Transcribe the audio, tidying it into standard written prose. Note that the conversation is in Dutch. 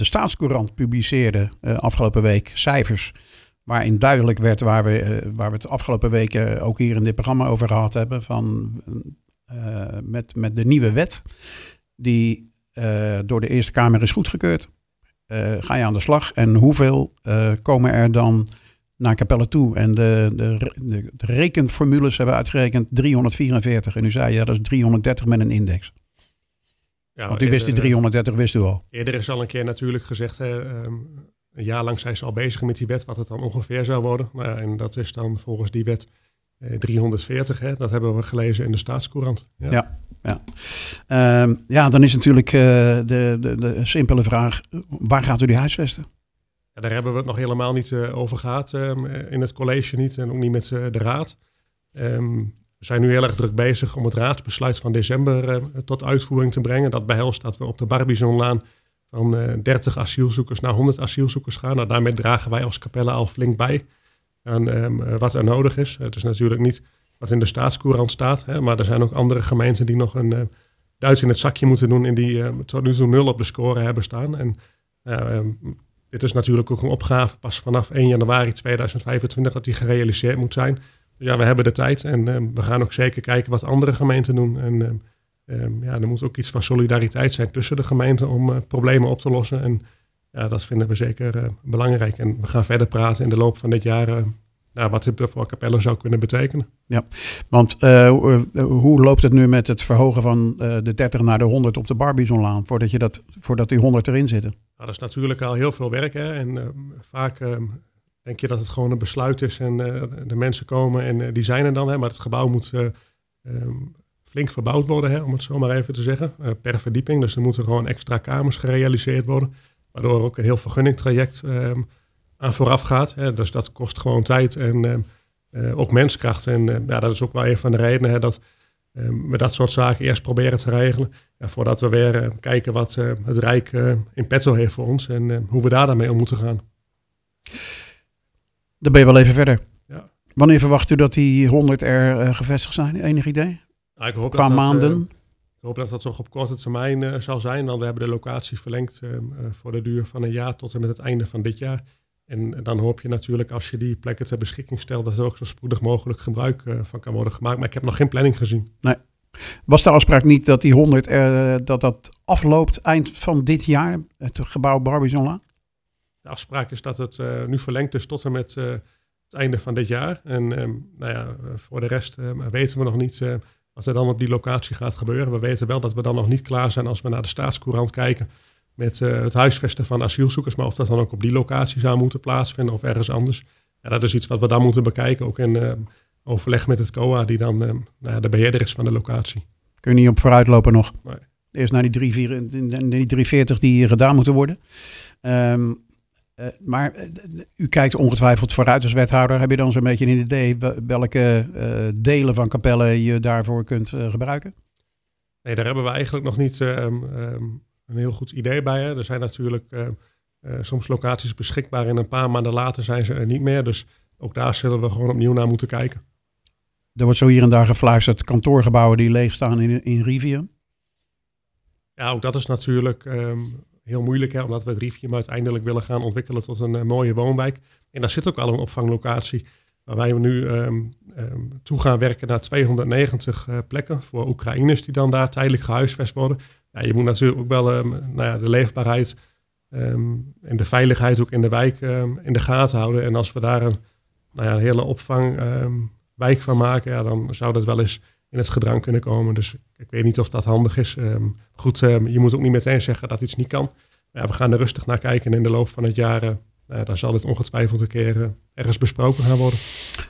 De Staatscourant publiceerde afgelopen week cijfers waarin duidelijk werd waar we het afgelopen weken ook hier in dit programma over gehad hebben. Met de nieuwe wet die door de Eerste Kamer is goedgekeurd. Ga je aan de slag en hoeveel komen er dan naar Capelle toe? En de rekenformules hebben uitgerekend 344. En u zei dat is 330 met een index. Ja, want u wist die 330, wist u al. Eerder is al een keer natuurlijk gezegd, een jaar lang zijn ze al bezig met die wet, wat het dan ongeveer zou worden. En dat is dan volgens die wet 340. Dat hebben we gelezen in de Staatscourant. Ja, dan is natuurlijk de simpele vraag, waar gaat u die huisvesten? Ja, daar hebben we het nog helemaal niet over gehad, in het college niet en ook niet met de raad. We zijn nu heel erg druk bezig om het raadsbesluit van december tot uitvoering te brengen. Dat behelst dat we op de Barbizonlaan van 30 asielzoekers naar 100 asielzoekers gaan. Nou, daarmee dragen wij als Capelle al flink bij aan wat er nodig is. Het is natuurlijk niet wat in de Staatscourant staat, maar er zijn ook andere gemeenten die nog een duit in het zakje moeten doen en die tot nu toe 0 op de score hebben staan. En dit is natuurlijk ook een opgave pas vanaf 1 januari 2025 dat die gerealiseerd moet zijn. Dus ja, we hebben de tijd en we gaan ook zeker kijken wat andere gemeenten doen. En er moet ook iets van solidariteit zijn tussen de gemeenten om problemen op te lossen. En ja, dat vinden we zeker belangrijk. En we gaan verder praten in de loop van dit jaar wat dit voor Capelle zou kunnen betekenen. Ja, want hoe loopt het nu met het verhogen van de 30 naar de 100 op de Barbizonlaan voordat die 100 erin zitten? Nou, dat is natuurlijk al heel veel werk. Hè? En vaak denk je dat het gewoon een besluit is en de mensen komen en die zijn er dan. Hè? Maar het gebouw moet flink verbouwd worden, hè? Om het zo maar even te zeggen, per verdieping. Dus er moeten gewoon extra kamers gerealiseerd worden, waardoor ook een heel vergunningtraject aan vooraf gaat. Hè? Dus dat kost gewoon tijd en ook menskracht. En dat is ook wel een van de redenen, hè, dat we dat soort zaken eerst proberen te regelen. Voordat we weer kijken wat het Rijk in petto heeft voor ons en hoe we daar dan mee om moeten gaan. Dan ben je wel even verder. Ja. Wanneer verwacht u dat die 100 er gevestigd zijn? Enig idee? Nou, ik hoop qua maanden? Ik hoop dat dat toch op korte termijn zal zijn. Want we hebben de locatie verlengd voor de duur van een jaar tot en met het einde van dit jaar. En dan hoop je natuurlijk als je die plekken ter beschikking stelt dat er ook zo spoedig mogelijk gebruik van kan worden gemaakt. Maar ik heb nog geen planning gezien. Nee. Was de afspraak niet dat die 100 dat afloopt eind van dit jaar, het gebouw Barbizonlaan? De afspraak is dat het nu verlengd is tot en met het einde van dit jaar. En voor de rest weten we nog niet wat er dan op die locatie gaat gebeuren. We weten wel dat we dan nog niet klaar zijn als we naar de Staatscourant kijken met het huisvesten van asielzoekers. Maar of dat dan ook op die locatie zou moeten plaatsvinden of ergens anders. Ja, dat is iets wat we dan moeten bekijken. Ook in overleg met het COA die dan de beheerder is van de locatie. Kun je niet op vooruitlopen nog? Nee. Eerst naar die 340 die gedaan moeten worden. Maar u kijkt ongetwijfeld vooruit als wethouder. Heb je dan zo'n beetje een idee welke delen van Capelle je daarvoor kunt gebruiken? Nee, daar hebben we eigenlijk nog niet een heel goed idee bij. Hè. Er zijn natuurlijk soms locaties beschikbaar en een paar maanden later zijn ze er niet meer. Dus ook daar zullen we gewoon opnieuw naar moeten kijken. Er wordt zo hier en daar gefluisterd kantoorgebouwen die leeg staan in Rivium. Ja, ook dat is natuurlijk heel moeilijk, hè, omdat we het Rivium uiteindelijk willen gaan ontwikkelen tot een mooie woonwijk. En daar zit ook al een opvanglocatie waar wij nu toe gaan werken naar 290 plekken voor Oekraïners die dan daar tijdelijk gehuisvest worden. Ja, je moet natuurlijk ook wel de leefbaarheid en de veiligheid ook in de wijk in de gaten houden. En als we daar een hele opvangwijk van maken, ja, dan zou dat wel eens in het gedrang kunnen komen. Dus ik weet niet of dat handig is. Je moet ook niet meteen zeggen dat iets niet kan. Ja, we gaan er rustig naar kijken en in de loop van het jaar dan zal dit ongetwijfeld een keer ergens besproken gaan worden.